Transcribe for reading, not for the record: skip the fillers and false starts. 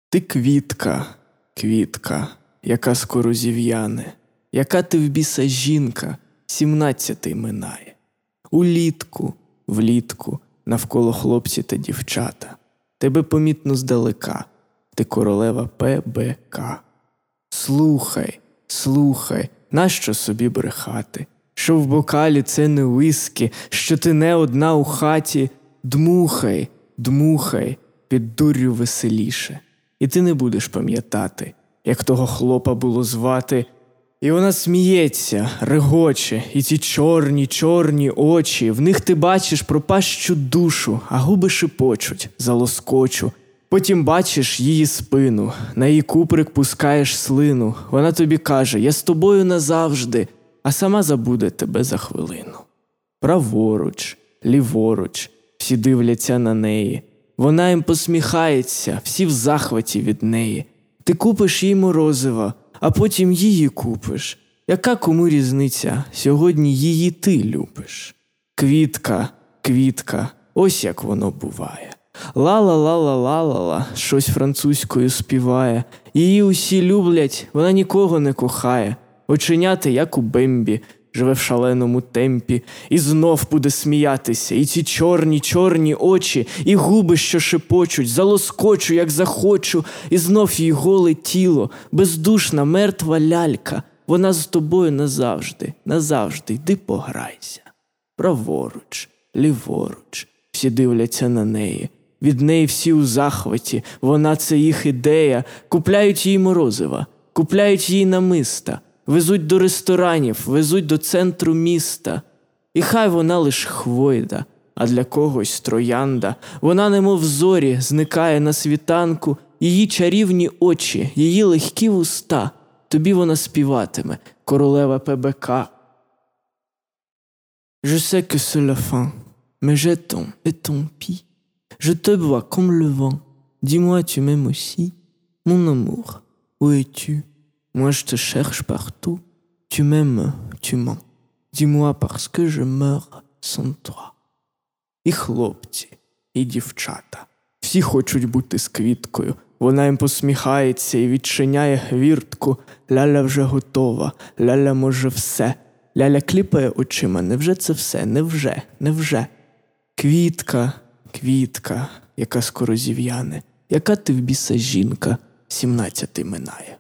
Ти квітка, квітка, яка скоро зів'яне, яка ти в біса жінка, 17-й минає. Влітку, навколо хлопці та дівчата. Тебе помітно здалека, ти королева ПБК. Слухай, нащо собі брехати? Що в бокалі це не віскі, що ти не одна у хаті. Дмухай, під дуррю веселіше. І ти не будеш пам'ятати, як того хлопа було звати. І вона сміється, регоче, і ті чорні очі, в них ти бачиш пропащу душу, а губи шепочуть, залоскочу. Потім бачиш її спину, на її куприк пускаєш слину. Вона тобі каже: я з тобою назавжди, а сама забуде тебе за хвилину. Праворуч, ліворуч, всі дивляться на неї. Вона їм посміхається, всі в захваті від неї. Ти купиш їй морозива, а потім її купиш. Яка кому різниця, сьогодні її ти любиш. Квітка, ось як воно буває. Ла-ла-ла-ла-ла-ла-ла, щось французькою співає. Її усі люблять, вона нікого не кохає. Оченята, як у Бембі, живе в шаленому темпі. І знов буде сміятися, і ці чорні очі, і губи, що шепочуть, залоскочу, як захочу, і знов її голе тіло, бездушна, мертва лялька. Вона з тобою назавжди, йди пограйся. Праворуч, ліворуч, всі дивляться на неї. Від неї всі у захваті, вона – це їх ідея. Купляють їй морозива, купляють їй намиста, везуть до ресторанів, везуть до центру міста. І хай вона лиш хвойда, а для когось троянда. Вона немов в зорі зникає на світанку, її чарівні очі, її легкі вуста. Тобі вона співатиме, королева ПБК. Je sais que c'est la fin, mais j'attends et tant pis. Je te bois comme le vent, dis-moi tu m'aimes aussi, mon amour, où es-tu? Moi je te cherche partout, tu m'aimes, tu mens, dis-moi parce que je meurs sans toi. І хлопці, і дівчата, всі хочуть бути з квіткою. Вона їм посміхається і відчиняє гвіртку. Ляля вже готова, ляля може все. Ляля кліпає очима, невже це все, невже? Квітка, яка скоро зів'яне, яка ти в біса жінка, 17-й минає.